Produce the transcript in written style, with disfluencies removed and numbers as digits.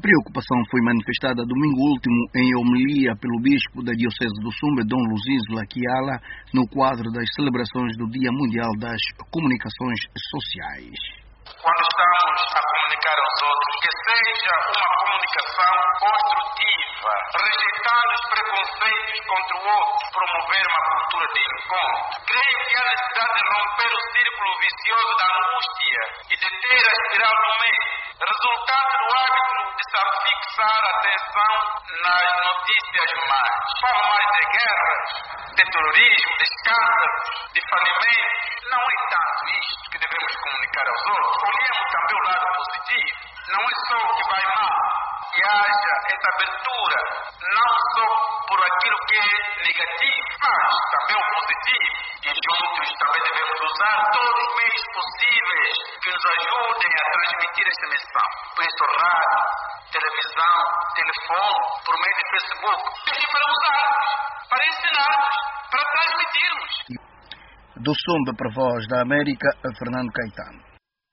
preocupação foi manifestada domingo último em homilia pelo bispo da Diocese do Sumbe, Dom Luziz Laquiala, no quadro das celebrações do Dia Mundial das Comunicações Sociais. Quando estamos a comunicar aos outros, que seja uma comunicação construtiva, rejeitando os preconceitos contra o outro, promover uma cultura de encontro. Creio que há necessidade de romper o círculo vicioso da angústia e de ter a espiral do meio, resultado do hábito de se fixar a atenção nas notícias más. Falo mais de guerras, de terrorismo, de escândalos, de falimentos. Não é tanto isto que devemos comunicar aos outros. Olhemos também o lado positivo. Não é só o que vai mal. Que haja essa abertura, não só por aquilo que é negativo, mas também o positivo. E juntos também devemos usar todos os meios possíveis que nos ajudem a transmitir esta missão. Por isso, rádio, televisão, telefone, por meio de Facebook. E para usarmos, para ensinarmos, para transmitirmos. Do Sumbe para a Voz da América, Fernando Caetano.